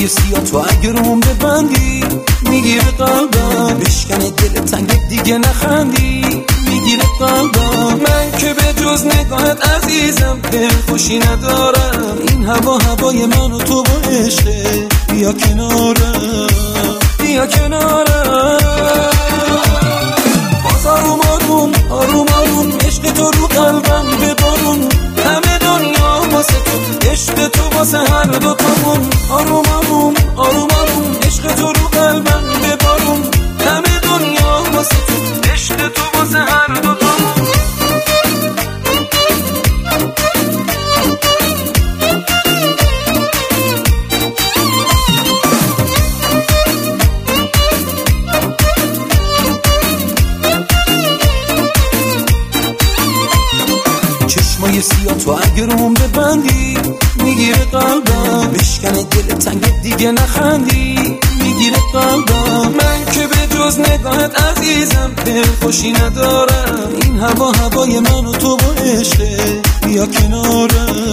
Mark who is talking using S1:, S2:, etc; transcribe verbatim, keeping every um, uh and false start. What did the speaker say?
S1: چشمای سیاه تو اگر روم ببندی میگیره قلبم، بشکنه دل تنگ دیگه نخندی میگیره قلبم. من که به جز نگاهت عزیزم دل خوشی ندارم، این هوا هوای من و تو با عشقه، بیا کنارم بیا کنارم. باز آروم آروم آروم آروم عشق تو رو قلبم ببارون، همه دنیا واسه تو، عشق تو واسه هر دو تامون. آروم آروم آروم آروم عشق تو رو قلبم ببارون، همه دنیا واسه تو، عشق تو واسه هر دو تامون. چشمای سیاه تو اگر روم ببندی میگیره قلبم، بشکنه دل تنگ دیگه نخندی میگیره قلبم. من که به جز نگاهت عزیزم دل خوشی ندارم، این هوا هوای من و تو با عشقه، بیا کنارم